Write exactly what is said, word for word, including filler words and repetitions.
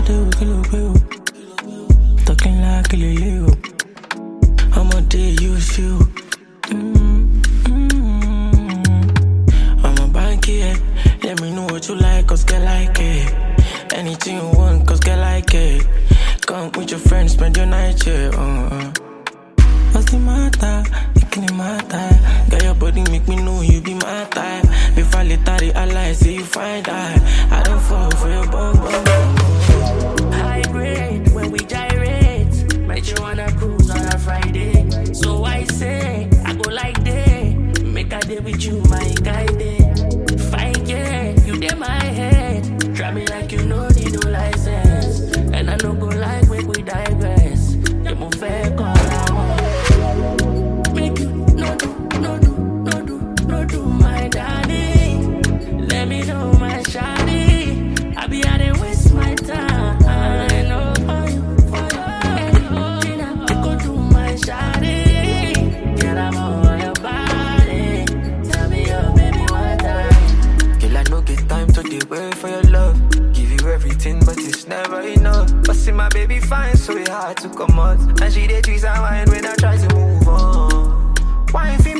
do, kilo bill. Talking like a little. I'm a day use you. Mm, mm. I'm a banky, let me know what you like, cause get like it. Anything you want, cause get like it. Come with your friends, spend your night, yeah. Uh-uh. What's the matter? It can't matter. Got your body make me know you be my type. Before later realize, say you find that I don't fall for your bum bum bum. High grade when we gyrate. Might you wanna cruise on a Friday? So I say I go like day. Make a day with you, my guide. Fine, yeah, you dey my head. Try me like you know need no license. And I no go like make we digress. You move fair, call make you no do, no do, no do, no do, my darling. Let me know, my shawty. I be out and waste my time. I know for you, for you. Anything I go do, my shawty. Get I'm on your body. Tell me your baby one time. Girl, I no get time to dey wait for your love. Give you everything, but it's never enough. But see my baby fine, so it hard to come out. And she dey twist her mind when I try to move on. Why if